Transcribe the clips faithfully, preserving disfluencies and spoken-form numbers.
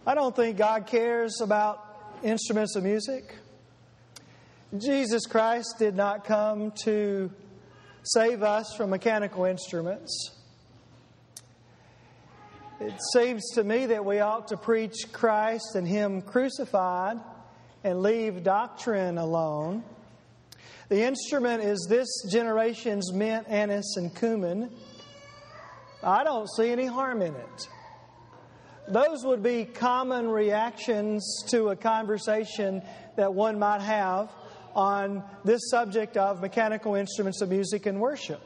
I don't think God cares about instruments of music. Jesus Christ did not come to save us from mechanical instruments. It seems to me that we ought to preach Christ and Him crucified and leave doctrine alone. The instrument is this generation's mint, anise, and cumin. I don't see any harm in it. Those would be common reactions to a conversation that one might have on this subject of mechanical instruments of music and worship.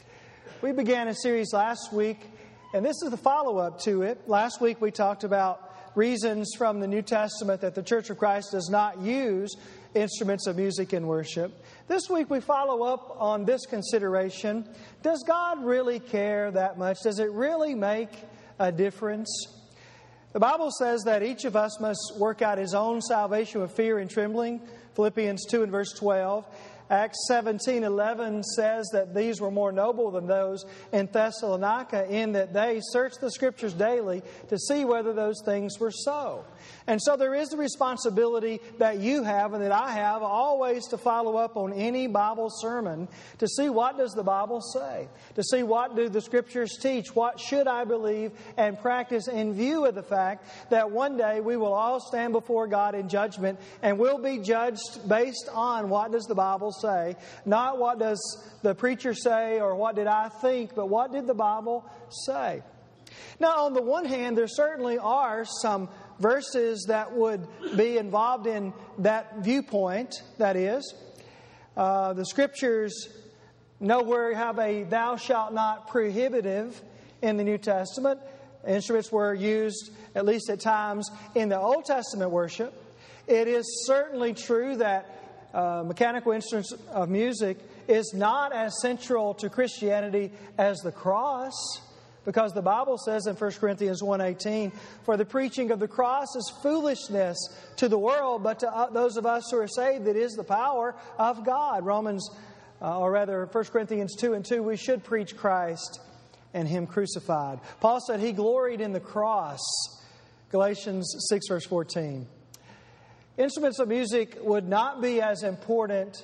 We began a series last week, and this is the follow-up to it. Last week we talked about reasons from the New Testament that the Church of Christ does not use instruments of music in worship. This week we follow up on this consideration. Does God really care that much? Does it really make a difference? The Bible says that each of us must work out his own salvation with fear and trembling. Philippians two and verse twelve. Acts seventeen eleven says that these were more noble than those in Thessalonica, in that they searched the Scriptures daily to see whether those things were so. And so there is the responsibility that you have and that I have always to follow up on any Bible sermon to see what does the Bible say, to see what do the Scriptures teach, what should I believe and practice in view of the fact that one day we will all stand before God in judgment and will be judged based on what does the Bible say, not what does the preacher say or what did I think, but what did the Bible say. Now, on the one hand, there certainly are some verses that would be involved in that viewpoint, that is. Uh, the Scriptures nowhere have a thou shalt not prohibitive in the New Testament. Instruments were used, at least at times, in the Old Testament worship. It is certainly true that uh, mechanical instruments of music is not as central to Christianity as the cross, because the Bible says in First Corinthians one eighteen, for the preaching of the cross is foolishness to the world, but to those of us who are saved, it is the power of God. Romans, uh, or rather First Corinthians two and two, we should preach Christ and Him crucified. Paul said He gloried in the cross. Galatians six verse fourteen. Instruments of music would not be as important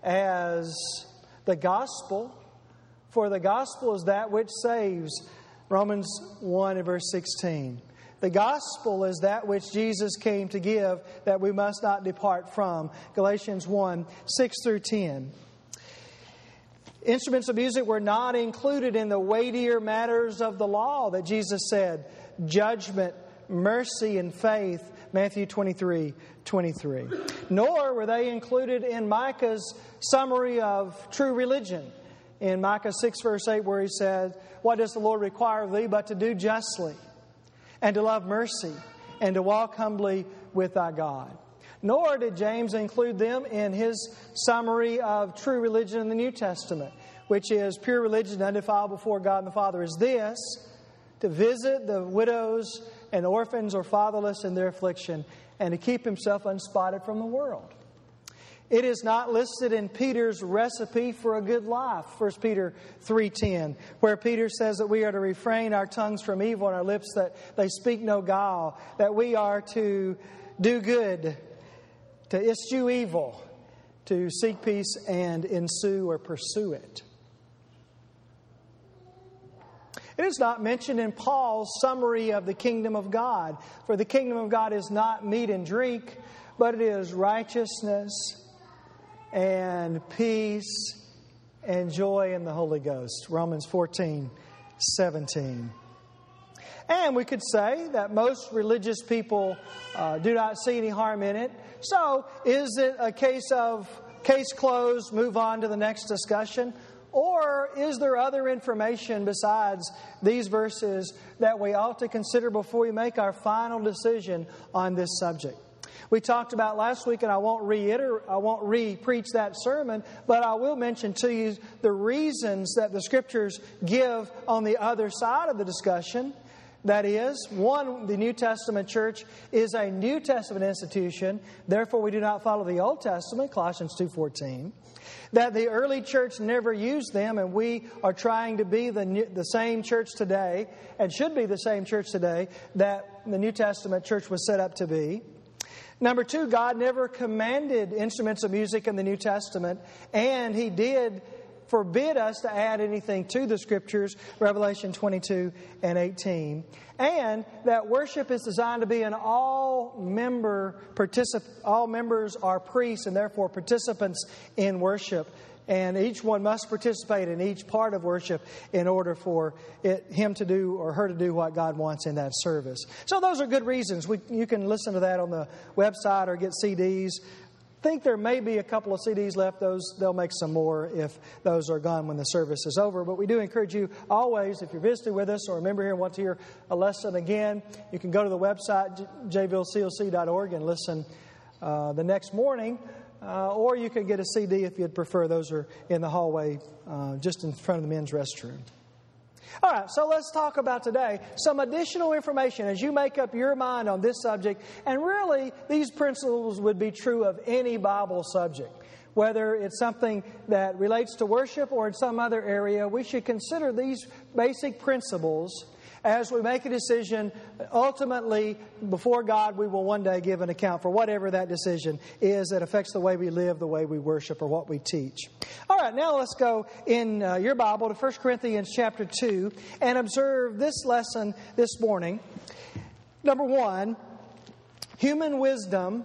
as the gospel, for the gospel is that which saves. Romans one and verse sixteen. The gospel is that which Jesus came to give, that we must not depart from. Galatians one, six through ten. Instruments of music were not included in the weightier matters of the law that Jesus said. Judgment, mercy, and faith. Matthew twenty-three, twenty-three. Nor were they included in Micah's summary of true religion. In Micah six verse eight, where he said, what does the Lord require of thee but to do justly and to love mercy and to walk humbly with thy God? Nor did James include them in his summary of true religion in the New Testament, which is pure religion undefiled before God and the Father is this, to visit the widows and orphans or fatherless in their affliction and to keep himself unspotted from the world. It is not listed in Peter's recipe for a good life, First Peter three ten, where Peter says that we are to refrain our tongues from evil and our lips that they speak no guile, that we are to do good, to eschew evil, to seek peace and ensue or pursue it. It is not mentioned in Paul's summary of the kingdom of God, for the kingdom of God is not meat and drink, but it is righteousness and peace and joy in the Holy Ghost. Romans fourteen, seventeen. And we could say that most religious people uh, do not see any harm in it. So is it a case of case closed, move on to the next discussion? Or is there other information besides these verses that we ought to consider before we make our final decision on this subject? We talked about last week, and I won't reiterate, I won't re-preach that sermon, but I will mention to you the reasons that the Scriptures give on the other side of the discussion. That is, one, the New Testament church is a New Testament institution. Therefore, we do not follow the Old Testament, Colossians two fourteen. That the early church never used them, and we are trying to be the new, the same church today, and should be the same church today that the New Testament church was set up to be. Number two, God never commanded instruments of music in the New Testament, and He did forbid us to add anything to the Scriptures, Revelation twenty-two and eighteen. And that worship is designed to be an all-member particip- all members are priests and therefore participants in worship. And each one must participate in each part of worship in order for it, him to do or her to do what God wants in that service. So those are good reasons. We, you can listen to that on the website or get C Ds. I think there may be a couple of C Ds left. Those they'll make some more if those are gone when the service is over. But we do encourage you always, if you're visiting with us or a member here and want to hear a lesson again, you can go to the website, j ville c o c dot org, and listen uh, the next morning. Uh, or you can get a C D if you'd prefer. Those are in the hallway uh, just in front of the men's restroom. All right, so let's talk about today some additional information as you make up your mind on this subject. And really, these principles would be true of any Bible subject. Whether it's something that relates to worship or in some other area, we should consider these basic principles as we make a decision. Ultimately, before God, we will one day give an account for whatever that decision is that affects the way we live, the way we worship, or what we teach. All right, now let's go in uh, your Bible to First Corinthians chapter two and observe this lesson this morning. Number one, human wisdom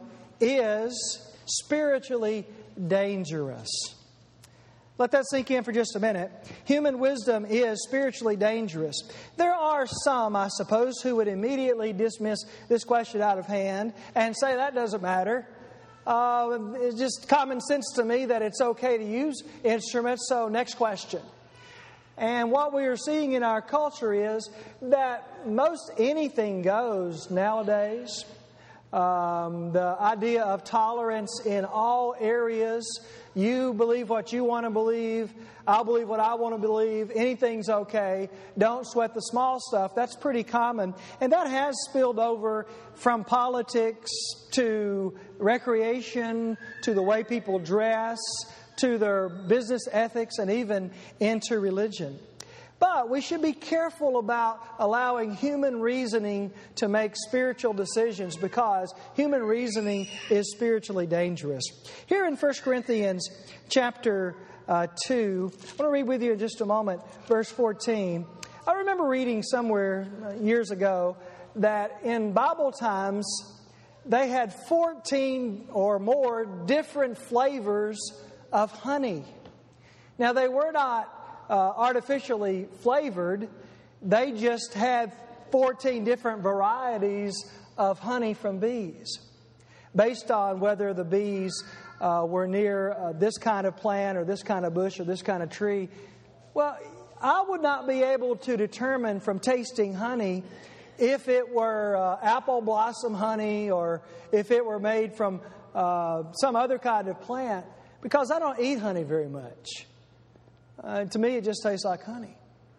is spiritually dangerous. Let that sink in for just a minute. Human wisdom is spiritually dangerous. There are some, I suppose, who would immediately dismiss this question out of hand and say that doesn't matter. Uh, it's just common sense to me that it's okay to use instruments, so next question. And what we are seeing in our culture is that most anything goes nowadays. Um, the idea of tolerance in all areas. You believe what you want to believe. I'll believe what I want to believe. Anything's okay. Don't sweat the small stuff. That's pretty common. And that has spilled over from politics to recreation to the way people dress to their business ethics and even into religion. But we should be careful about allowing human reasoning to make spiritual decisions because human reasoning is spiritually dangerous. Here in First Corinthians chapter uh, two, I want to read with you in just a moment, verse fourteen. I remember reading somewhere years ago that in Bible times they had fourteen or more different flavors of honey. Now they were not Uh, artificially flavored. They just had fourteen different varieties of honey from bees based on whether the bees uh, were near uh, this kind of plant or this kind of bush or this kind of tree. Well, I would not be able to determine from tasting honey if it were uh, apple blossom honey or if it were made from uh, some other kind of plant because I don't eat honey very much. Uh, to me, it just tastes like honey.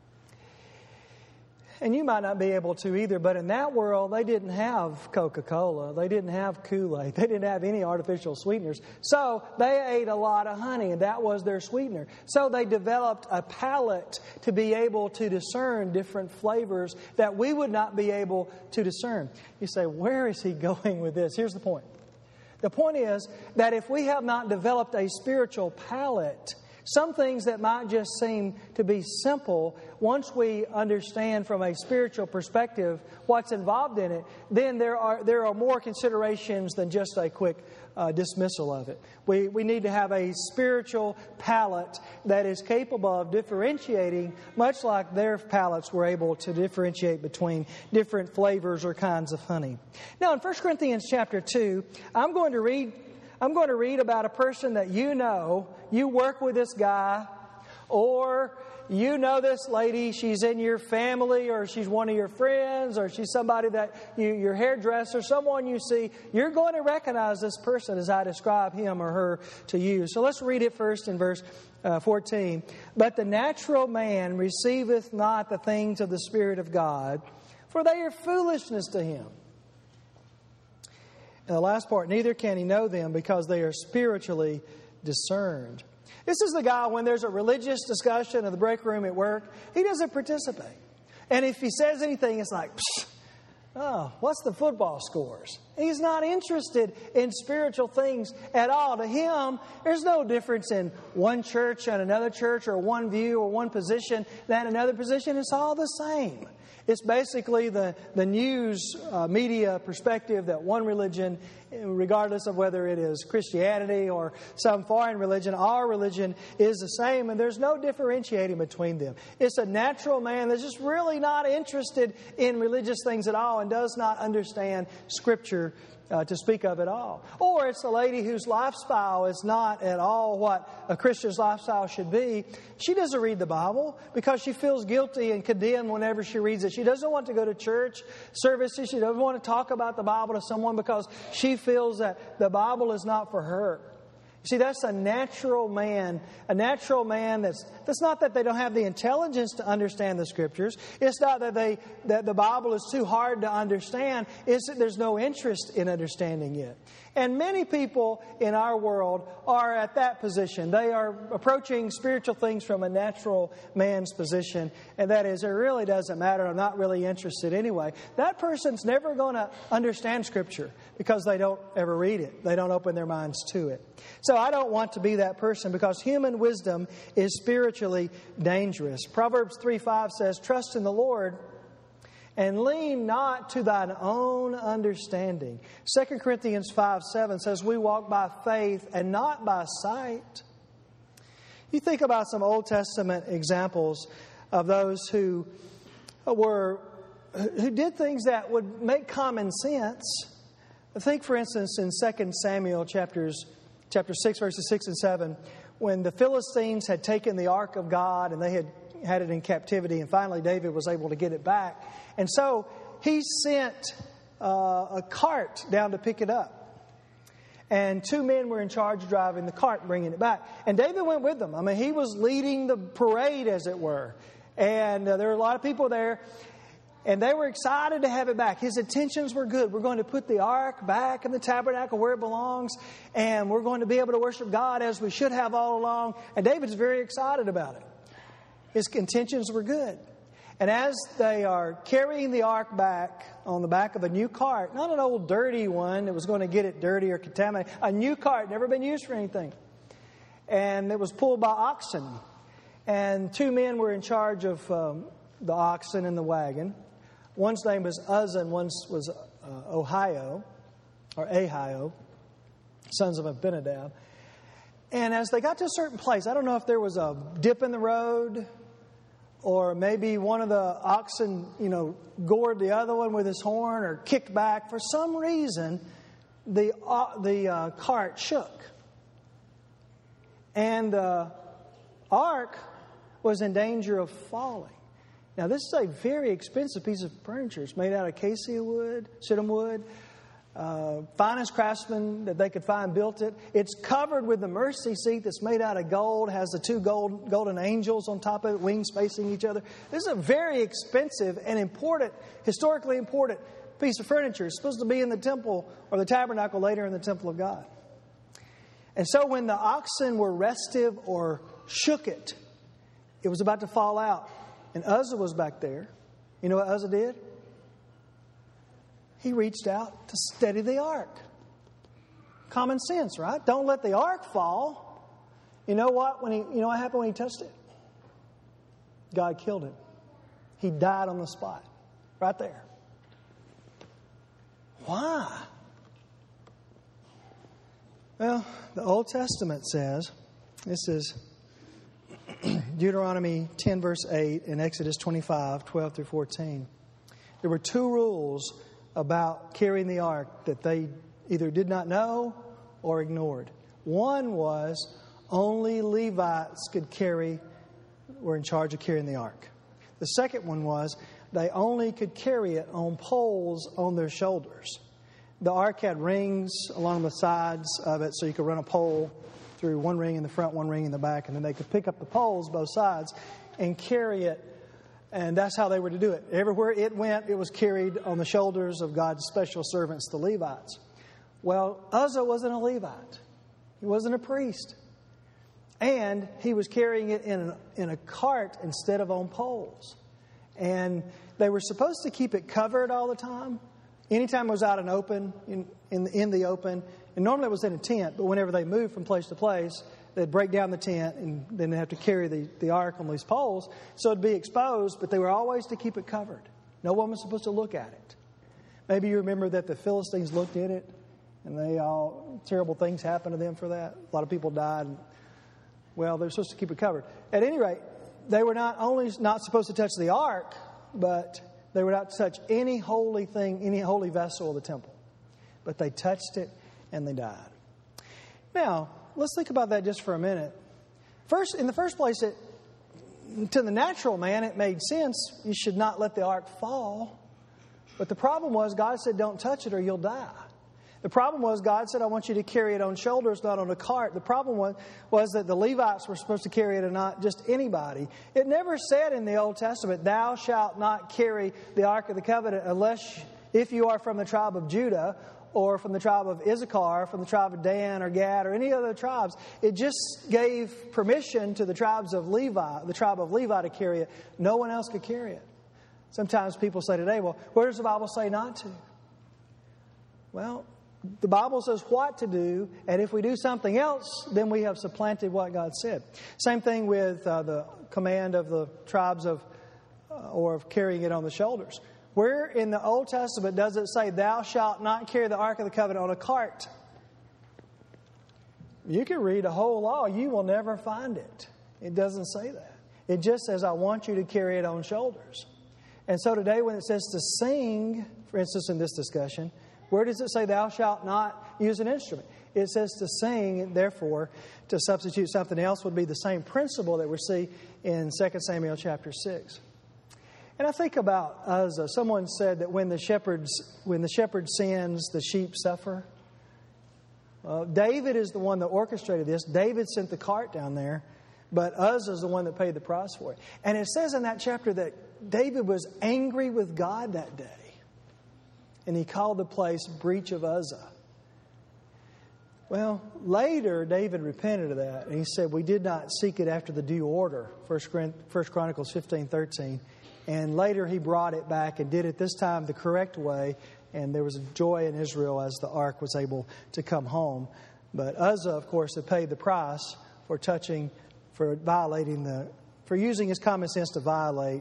And you might not be able to either, but in that world, they didn't have Coca-Cola. They didn't have Kool-Aid. They didn't have any artificial sweeteners. So they ate a lot of honey, and that was their sweetener. So they developed a palate to be able to discern different flavors that we would not be able to discern. You say, where is he going with this? Here's the point. The point is that if we have not developed a spiritual palate, some things that might just seem to be simple, once we understand from a spiritual perspective what's involved in it, then there are there are more considerations than just a quick uh, dismissal of it. We we need to have a spiritual palate that is capable of differentiating, much like their palates were able to differentiate between different flavors or kinds of honey. Now, in First Corinthians chapter two, I'm going to read I'm going to read about a person that you know. You work with this guy, or you know this lady. She's in your family, or she's one of your friends, or she's somebody that you, your hairdresser, someone you see. You're going to recognize this person as I describe him or her to you. So let's read it first in verse uh, fourteen. But the natural man receiveth not the things of the Spirit of God, for they are foolishness to him. And the last part, neither can he know them because they are spiritually discerned. This is the guy, when there's a religious discussion in the break room at work, he doesn't participate. And if he says anything, it's like, psh, oh, what's the football scores? He's not interested in spiritual things at all. To him, there's no difference in one church and another church, or one view or one position than another position. It's all the same. It's basically the, the news uh, media perspective that one religion, regardless of whether it is Christianity or some foreign religion, our religion is the same, and there's no differentiating between them. It's a natural man that's just really not interested in religious things at all and does not understand Scripture Uh, to speak of at all. Or it's a lady whose lifestyle is not at all what a Christian's lifestyle should be. She doesn't read the Bible because she feels guilty and condemned whenever she reads it. She doesn't want to go to church services. She doesn't want to talk about the Bible to someone because she feels that the Bible is not for her. See, that's a natural man, a natural man that's, that's not that they don't have the intelligence to understand the Scriptures. It's not that they that the Bible is too hard to understand. It's that there's no interest in understanding it. And many people in our world are at that position. They are approaching spiritual things from a natural man's position. And that is, it really doesn't matter. I'm not really interested anyway. That person's never going to understand Scripture because they don't ever read it. They don't open their minds to it. So I don't want to be that person because human wisdom is spiritually dangerous. Proverbs three five says, trust in the Lord and lean not to thine own understanding. Second Corinthians five seven says, we walk by faith and not by sight. You think about some Old Testament examples of those who were who did things that would make common sense. Think, for instance, in Second Samuel chapters chapter six, verses six and seven, when the Philistines had taken the ark of God and they had had it in captivity, and finally David was able to get it back. And so he sent uh, a cart down to pick it up. And two men were in charge of driving the cart and bringing it back. And David went with them. I mean, he was leading the parade, as it were. And uh, there were a lot of people there. And they were excited to have it back. His intentions were good. We're going to put the ark back in the tabernacle where it belongs. And we're going to be able to worship God as we should have all along. And David's very excited about it. His intentions were good. And as they are carrying the ark back on the back of a new cart, not an old dirty one that was going to get it dirty or contaminated, a new cart, never been used for anything. And it was pulled by oxen. And two men were in charge of um, the oxen and the wagon. One's name was Uzzah and one's was uh, Ohio, or Ahio, sons of Abinadab. And as they got to a certain place, I don't know if there was a dip in the road, or maybe one of the oxen, you know, gored the other one with his horn or kicked back. For some reason, the uh, the uh, cart shook. And the ark was in danger of falling. Now, this is a very expensive piece of furniture. It's made out of acacia wood, shittim wood. Uh, finest craftsman that they could find built it. It's covered with the mercy seat that's made out of gold, has the two gold, golden angels on top of it, wings facing each other. This is a very expensive and important, historically important piece of furniture. It's supposed to be in the temple or the tabernacle later in the temple of God. And so when the oxen were restive or shook it, it was about to fall out. And Uzzah was back there. You know what Uzzah did? He reached out to steady the ark. Common sense, right? Don't let the ark fall. You know what? When he, you know what happened when he touched it? God killed him. He died on the spot, right there. Why? Well, the Old Testament says, this is Deuteronomy ten, verse eight, and Exodus twenty-five, twelve through fourteen. There were two rules about carrying the ark that they either did not know or ignored. One was only Levites could carry, were in charge of carrying the ark. The second one was they only could carry it on poles on their shoulders. The ark had rings along the sides of it, so you could run a pole through one ring in the front, one ring in the back, and then they could pick up the poles, both sides, and carry it And that's how they were to do it. Everywhere it went, it was carried on the shoulders of God's special servants, the Levites. Well, Uzzah wasn't a Levite. He wasn't a priest. And he was carrying it in a, in a cart instead of on poles. And they were supposed to keep it covered all the time. Anytime it was out in open, in, in, in the open. And normally it was in a tent, but whenever they moved from place to place, they'd break down the tent and then they'd have to carry the, the ark on these poles. So it'd be exposed, but they were always to keep it covered. No one was supposed to look at it. Maybe you remember that the Philistines looked in it and they all, terrible things happened to them for that. A lot of people died. Well, they're supposed to keep it covered. At any rate, they were not only not supposed to touch the ark, but they were not to touch any holy thing, any holy vessel of the temple. But they touched it and they died. Now, let's think about that just for a minute. First, in the first place, it, to the natural man, it made sense. You should not let the ark fall. But the problem was, God said, don't touch it or you'll die. The problem was, God said, I want you to carry it on shoulders, not on a cart. The problem was, was that the Levites were supposed to carry it and not just anybody. It never said in the Old Testament, thou shalt not carry the Ark of the Covenant unless if you are from the tribe of Judah or from the tribe of Issachar, from the tribe of Dan or Gad or any other tribes. It just gave permission to the tribes of Levi, the tribe of Levi to carry it. No one else could carry it. Sometimes people say today, well, where does the Bible say not to? Well, the Bible says what to do, and if we do something else, then we have supplanted what God said. Same thing with uh, the command of the tribes of, uh, or of carrying it on the shoulders. Where in the Old Testament does it say, thou shalt not carry the Ark of the Covenant on a cart? You can read a whole law, you will never find it. It doesn't say that. It just says, I want you to carry it on shoulders. And so today when it says to sing, for instance in this discussion, where does it say thou shalt not use an instrument? It says to sing, therefore, to substitute something else would be the same principle that we see in Second Samuel chapter six. And I think about Uzzah. Someone said that when the shepherds, when the shepherd sins, the sheep suffer. Uh, David is the one that orchestrated this. David sent the cart down there, but Uzzah is the one that paid the price for it. And it says in that chapter that David was angry with God that day. And he called the place breach of Uzzah. Well, later David repented of that. And he said, we did not seek it after the due order. First Chronicles fifteen thirteen. And later he brought it back and did it this time the correct way. And there was joy in Israel as the ark was able to come home. But Uzzah, of course, had paid the price for touching, for violating the, for using his common sense to violate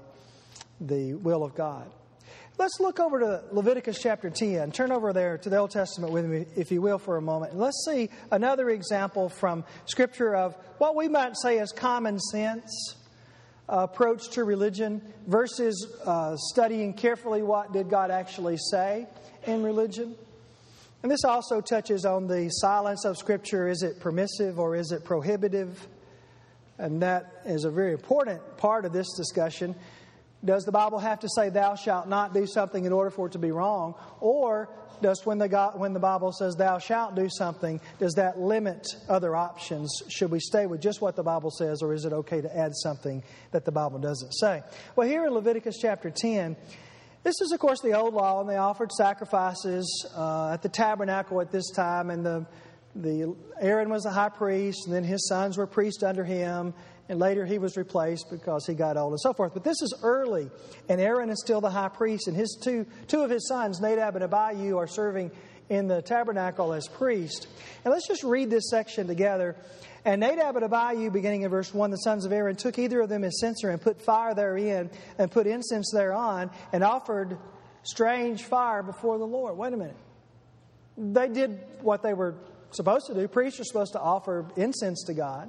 the will of God. Let's look over to Leviticus chapter ten. Turn over there to the Old Testament with me, if you will, for a moment. And let's see another example from Scripture of what we might say is common sense uh, approach to religion versus uh, studying carefully what did God actually say in religion. And this also touches on the silence of Scripture. Is it permissive or is it prohibitive? And that is a very important part of this discussion. Does the Bible have to say thou shalt not do something in order for it to be wrong? Or does when the God, when the Bible says thou shalt do something, does that limit other options? Should we stay with just what the Bible says, or is it okay to add something that the Bible doesn't say? Well, here in Leviticus chapter ten, this is, of course, the old law, and they offered sacrifices uh, at the tabernacle at this time, and the the Aaron was the high priest, and then his sons were priests under him. And later he was replaced because he got old and so forth. But this is early, and Aaron is still the high priest, and his two two of his sons, Nadab and Abihu, are serving in the tabernacle as priests. And let's just read this section together. And Nadab and Abihu, beginning in verse one, the sons of Aaron took either of them his censer and put fire therein and put incense thereon and offered strange fire before the Lord. Wait a minute. They did what they were supposed to do. Priests are supposed to offer incense to God.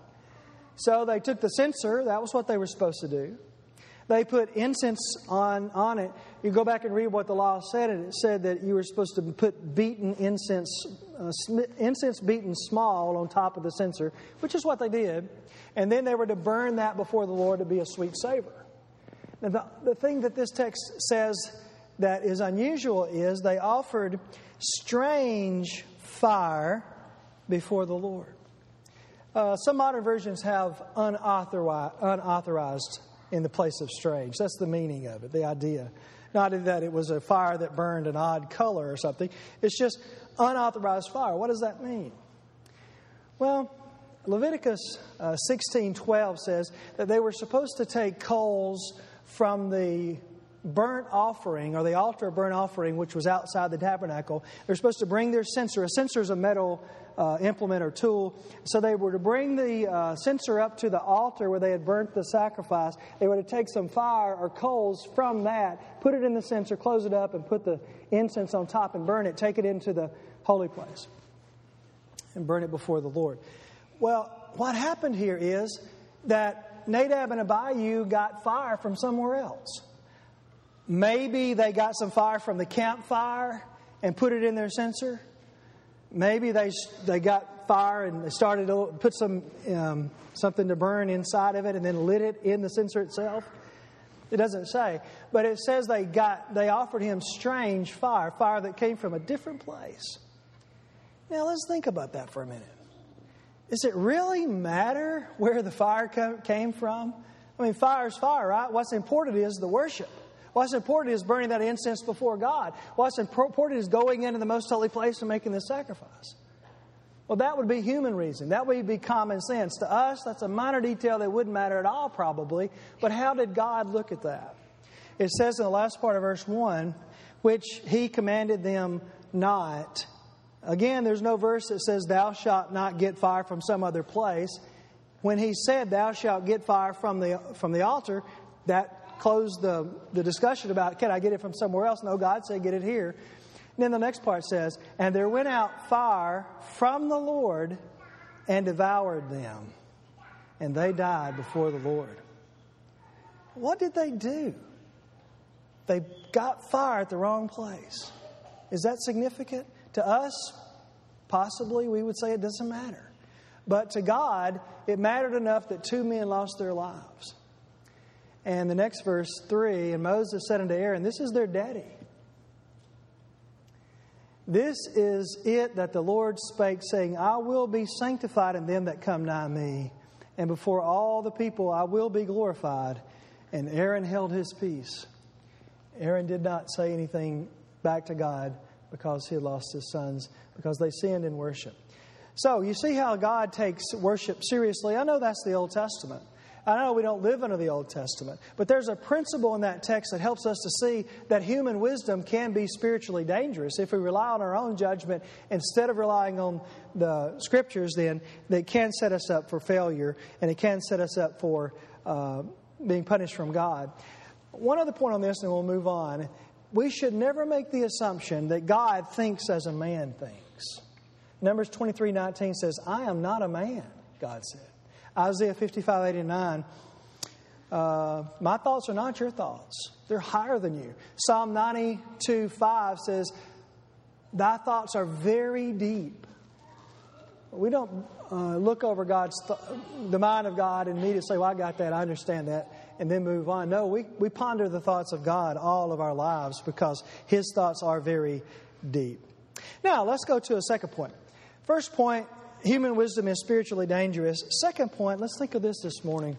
So they took the censer. That was what they were supposed to do. They put incense on, on it. You go back and read what the law said, and it said that you were supposed to put beaten incense, uh, incense beaten small on top of the censer, which is what they did. And then they were to burn that before the Lord to be a sweet savor. Now, the, the thing that this text says that is unusual is they offered strange fire before the Lord. Uh, some modern versions have unauthorized, unauthorized in the place of strange. That's the meaning of it, the idea. Not that it was a fire that burned an odd color or something. It's just unauthorized fire. What does that mean? Well, Leviticus uh, sixteen twelve says that they were supposed to take coals from the burnt offering, or the altar burnt offering, which was outside the tabernacle. They're supposed to bring their censer. A censer is a metal uh, implement or tool. So they were to bring the uh, censer up to the altar where they had burnt the sacrifice. They were to take some fire or coals from that, put it in the censer, close it up, and put the incense on top and burn it. Take it into the holy place and burn it before the Lord. Well, what happened here is that Nadab and Abihu got fire from somewhere else. Maybe they got some fire from the campfire and put it in their censer. Maybe they they got fire and they started to put some um, something to burn inside of it and then lit it in the censer itself. It doesn't say, but it says they got they offered him strange fire, fire that came from a different place. Now let's think about that for a minute. Does it really matter where the fire came from? I mean, fire's fire, right? What's important is the worship. What's important is burning that incense before God. What's important is going into the most holy place and making the sacrifice. Well, that would be human reason. That would be common sense. To us, that's a minor detail that wouldn't matter at all probably. But how did God look at that? It says in the last part of verse one, which He commanded them not. Again, there's no verse that says, thou shalt not get fire from some other place. When He said, thou shalt get fire from the from the altar, that closed the, the discussion about, can I get it from somewhere else? No, God said, get it here. And then the next part says, and there went out fire from the Lord and devoured them, and they died before the Lord. What did they do? They got fire at the wrong place. Is that significant? To us, possibly, we would say it doesn't matter. But to God, it mattered enough that two men lost their lives. And the next verse, three, and Moses said unto Aaron, this is their daddy. This is it that the Lord spake, saying, I will be sanctified in them that come nigh me, and before all the people I will be glorified. And Aaron held his peace. Aaron did not say anything back to God because he had lost his sons, because they sinned in worship. So you see how God takes worship seriously. I know that's the Old Testament. I know we don't live under the Old Testament, but there's a principle in that text that helps us to see that human wisdom can be spiritually dangerous. If we rely on our own judgment instead of relying on the Scriptures, then that can set us up for failure, and it can set us up for uh, being punished from God. One other point on this, and we'll move on. We should never make the assumption that God thinks as a man thinks. Numbers twenty-three nineteen says, I am not a man, God said. Isaiah fifty-five eighty-nine, uh, my thoughts are not your thoughts. They're higher than you. Psalm ninety-two five says, thy thoughts are very deep. We don't uh, look over God's th- the mind of God and immediately say, well, I got that, I understand that, and then move on. No, we, we ponder the thoughts of God all of our lives because His thoughts are very deep. Now, let's go to a second point. First point, human wisdom is spiritually dangerous. Second point, let's think of this this morning.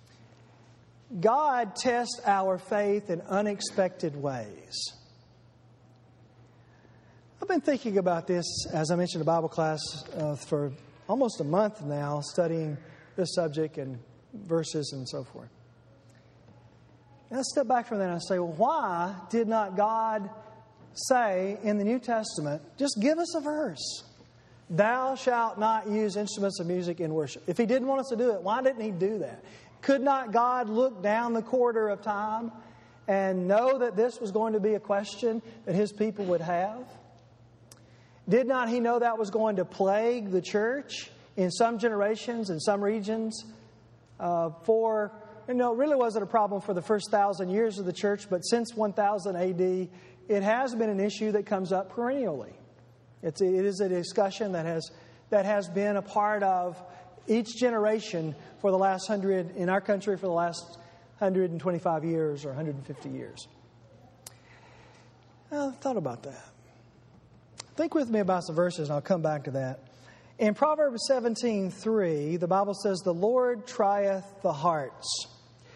God tests our faith in unexpected ways. I've been thinking about this, as I mentioned in Bible class, uh, for almost a month now, studying this subject and verses and so forth. And I step back from that and I say, well, why did not God say in the New Testament, just give us a verse, thou shalt not use instruments of music in worship? If He didn't want us to do it, why didn't He do that? Could not God look down the corridor of time and know that this was going to be a question that His people would have? Did not He know that was going to plague the church in some generations, in some regions? Uh, for, you know, it really wasn't a problem for the first thousand years of the church, but since one thousand A D, it has been an issue that comes up perennially. It's, it is a discussion that has that has been a part of each generation for the last hundred, in our country for the last one hundred twenty-five years or one hundred fifty years. I thought about that. Think with me about some verses and I'll come back to that. In Proverbs seventeen three, the Bible says, the Lord trieth the hearts.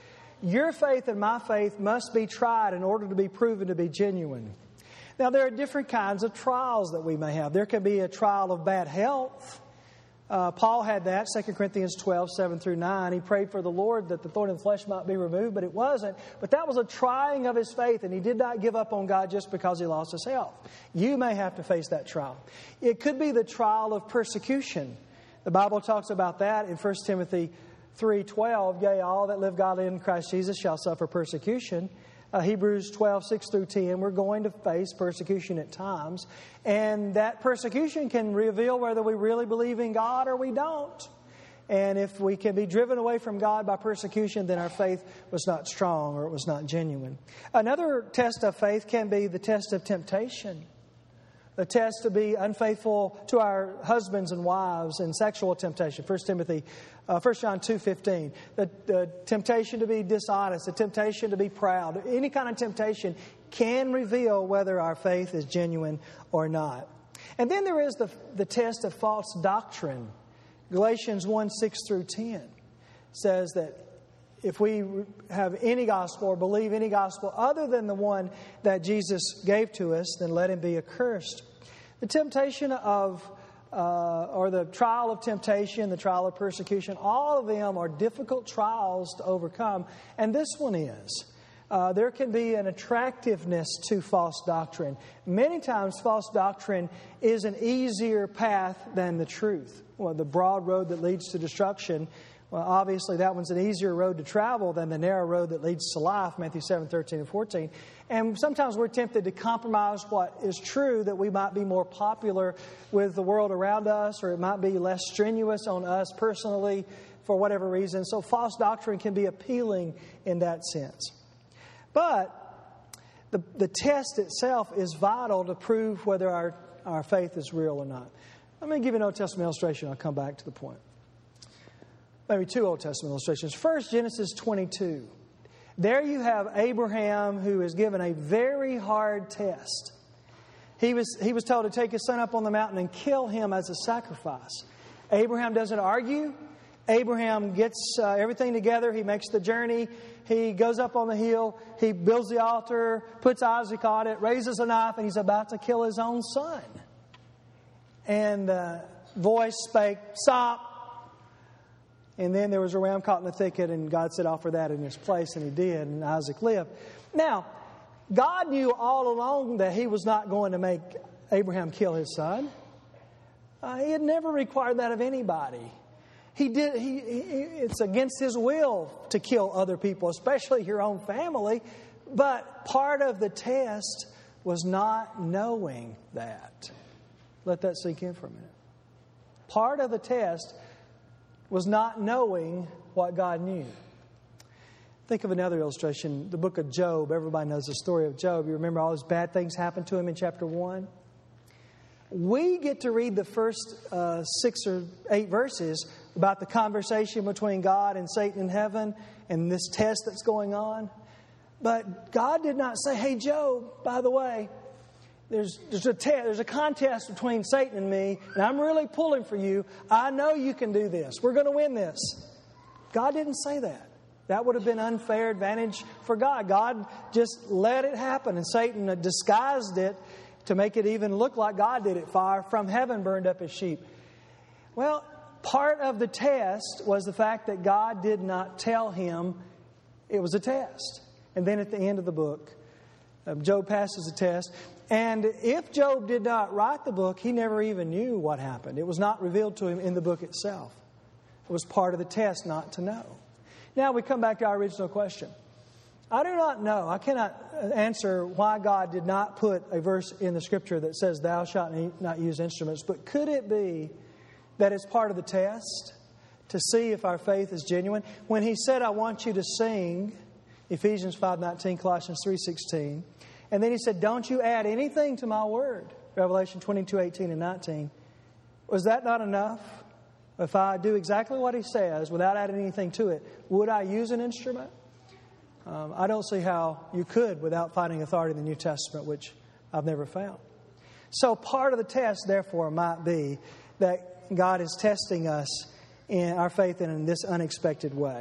Your faith and my faith must be tried in order to be proven to be genuine. Now, there are different kinds of trials that we may have. There can be a trial of bad health. Uh, Paul had that, Second Corinthians twelve, seven through nine. He prayed for the Lord that the thorn in the flesh might be removed, but it wasn't. But that was a trying of his faith, and he did not give up on God just because he lost his health. You may have to face that trial. It could be the trial of persecution. The Bible talks about that in First Timothy three twelve. Yea, all that live godly in Christ Jesus shall suffer persecution. Uh, Hebrews twelve, six through ten, we're going to face persecution at times. And that persecution can reveal whether we really believe in God or we don't. And if we can be driven away from God by persecution, then our faith was not strong or it was not genuine. Another test of faith can be the test of temptation. The test to be unfaithful to our husbands and wives in sexual temptation. First Timothy, uh, First John two fifteen. The, the temptation to be dishonest, the temptation to be proud. Any kind of temptation can reveal whether our faith is genuine or not. And then there is the, the test of false doctrine. Galatians one, six through ten says that if we have any gospel or believe any gospel other than the one that Jesus gave to us, then let him be accursed. The temptation of, uh, or the trial of temptation, the trial of persecution, all of them are difficult trials to overcome. And this one is. Uh, there can be an attractiveness to false doctrine. Many times false doctrine is an easier path than the truth. Well, the broad road that leads to destruction, well, obviously that one's an easier road to travel than the narrow road that leads to life, Matthew seven, thirteen and fourteen. And sometimes we're tempted to compromise what is true that we might be more popular with the world around us, or it might be less strenuous on us personally for whatever reason. So false doctrine can be appealing in that sense. But the, the test itself is vital to prove whether our, our faith is real or not. Let me give you an Old Testament illustration. I'll come back to the point. Maybe two Old Testament illustrations. First, Genesis twenty-two. There you have Abraham, who is given a very hard test. He was, he was told to take his son up on the mountain and kill him as a sacrifice. Abraham doesn't argue. Abraham gets uh, everything together. He makes the journey. He goes up on the hill. He builds the altar, puts Isaac on it, raises a knife, and he's about to kill his own son. And the voice spake, "Stop." And then there was a ram caught in the thicket, and God said, "Offer that in his place," and he did, and Isaac lived. Now, God knew all along that he was not going to make Abraham kill his son. Uh, he had never required that of anybody. He did. He, he, it's against his will to kill other people, especially your own family. But part of the test was not knowing that. Let that sink in for a minute. Part of the test was not knowing what God knew. Think of another illustration, the book of Job. Everybody knows the story of Job. You remember all those bad things happened to him in chapter one? We get to read the first uh, six or eight verses about the conversation between God and Satan in heaven and this test that's going on. But God did not say, "Hey, Job, by the way, There's there's a te- there's a contest between Satan and me, and I'm really pulling for you. I know you can do this. We're going to win this." God didn't say that. That would have been unfair advantage for God. God just let it happen, and Satan disguised it to make it even look like God did it. Fire from heaven burned up his sheep. Well, part of the test was the fact that God did not tell him it was a test. And then at the end of the book, Job passes the test. And if Job did not write the book, he never even knew what happened. It was not revealed to him in the book itself. It was part of the test not to know. Now we come back to our original question. I do not know. I cannot answer why God did not put a verse in the Scripture that says, "Thou shalt not use instruments." But could it be that it's part of the test to see if our faith is genuine? When he said, "I want you to sing," Ephesians five nineteen, Colossians three sixteen, and then he said, "Don't you add anything to my word," Revelation twenty-two eighteen and nineteen. Was that not enough? If I do exactly what he says without adding anything to it, would I use an instrument? Um, I don't see how you could without finding authority in the New Testament, which I've never found. So part of the test, therefore, might be that God is testing us in our faith in this unexpected way.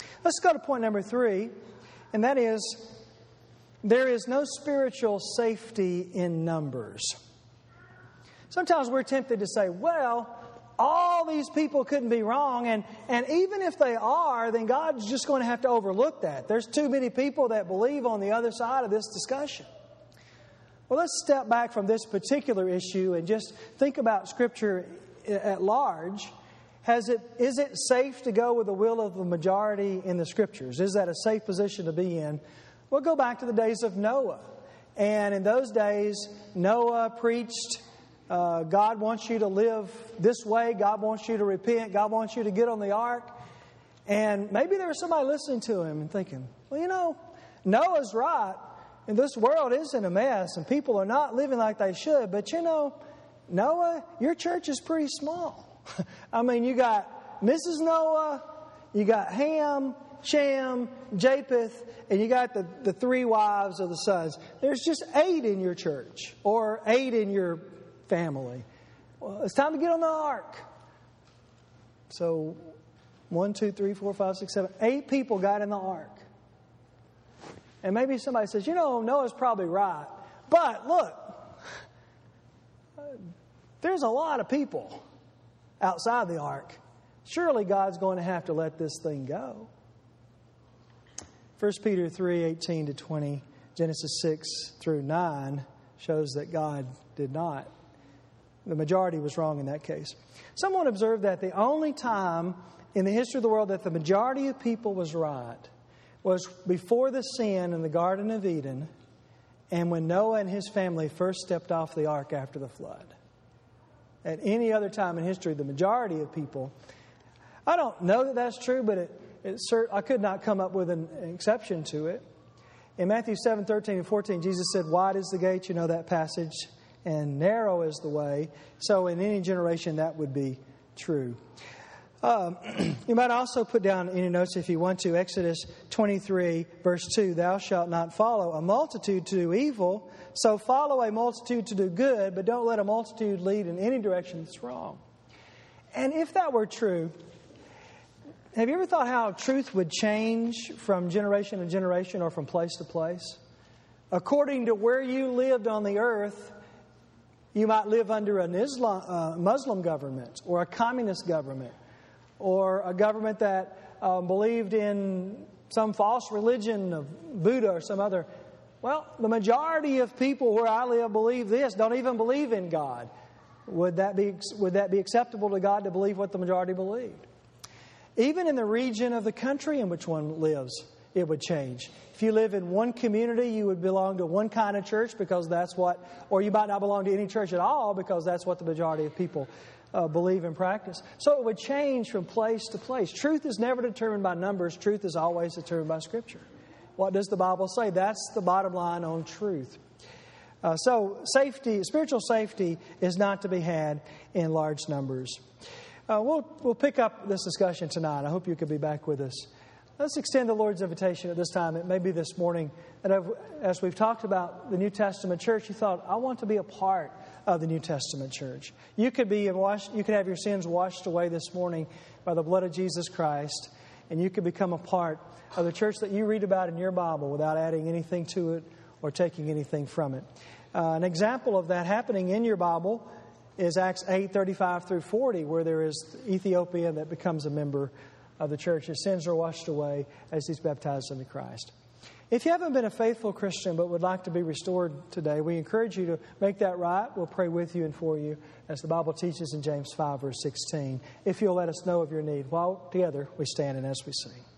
Let's go to point number three, and that is, there is no spiritual safety in numbers. Sometimes we're tempted to say, well, all these people couldn't be wrong, and, and even if they are, then God's just going to have to overlook that. There's too many people that believe on the other side of this discussion. Well, let's step back from this particular issue and just think about Scripture at large. Has it, is it safe to go with the will of the majority in the Scriptures? Is that a safe position to be in? Well, go back to the days of Noah. And in those days, Noah preached, uh, God wants you to live this way. God wants you to repent. God wants you to get on the ark. And maybe there was somebody listening to him and thinking, well, you know, Noah's right. And this world is in a mess and people are not living like they should. But you know, Noah, your church is pretty small. I mean, you got Missus Noah, you got Ham, Shem, Japheth, and you got the, the three wives of the sons. There's just eight in your church or eight in your family. Well, it's time to get on the ark. So one, two, three, four, five, six, seven, eight people got in the ark. And maybe somebody says, you know, Noah's probably right. But look, there's a lot of people outside the ark. Surely God's going to have to let this thing go. First Peter three, eighteen to twenty, Genesis six through nine shows that God did not. The majority was wrong in that case. Someone observed that the only time in the history of the world that the majority of people was right was before the sin in the Garden of Eden and when Noah and his family first stepped off the ark after the flood. At any other time in history, the majority of people, I don't know that that's true, but it, it cert, I could not come up with an, an exception to it. In Matthew seven, thirteen and fourteen, Jesus said, wide is the gate, you know that passage, and narrow is the way. So in any generation, that would be true. Um, you might also put down in your notes, if you want to, Exodus twenty-three, verse two, thou shalt not follow a multitude to do evil, so follow a multitude to do good, but don't let a multitude lead in any direction that's wrong. And if that were true, have you ever thought how truth would change from generation to generation or from place to place? According to where you lived on the earth, you might live under an Islam, uh, Muslim government or a communist government, or a government that uh, believed in some false religion of Buddha or some other. Well, the majority of people where I live believe this, don't even believe in God. Would that be, would that be acceptable to God to believe what the majority believed? Even in the region of the country in which one lives, it would change. If you live in one community, you would belong to one kind of church because that's what, or you might not belong to any church at all because that's what the majority of people Uh, believe and practice. So it would change from place to place. Truth is never determined by numbers. Truth is always determined by Scripture. What does the Bible say? That's the bottom line on truth. Uh, so safety, spiritual safety is not to be had in large numbers. Uh, we'll, we'll pick up this discussion tonight. I hope you could be back with us. Let's extend the Lord's invitation at this time. It may be this morning that I've, as we've talked about the New Testament church, you thought, I want to be a part of the New Testament church. You could be in wash, you could have your sins washed away this morning by the blood of Jesus Christ, and you could become a part of the church that you read about in your Bible without adding anything to it or taking anything from it. Uh, an example of that happening in your Bible is Acts eight, thirty-five through forty, where there is Ethiopian that becomes a member of the church. His sins are washed away as he's baptized into Christ. If you haven't been a faithful Christian but would like to be restored today, we encourage you to make that right. We'll pray with you and for you as the Bible teaches in James five, verse sixteen. If you'll let us know of your need. While together we stand and as we sing.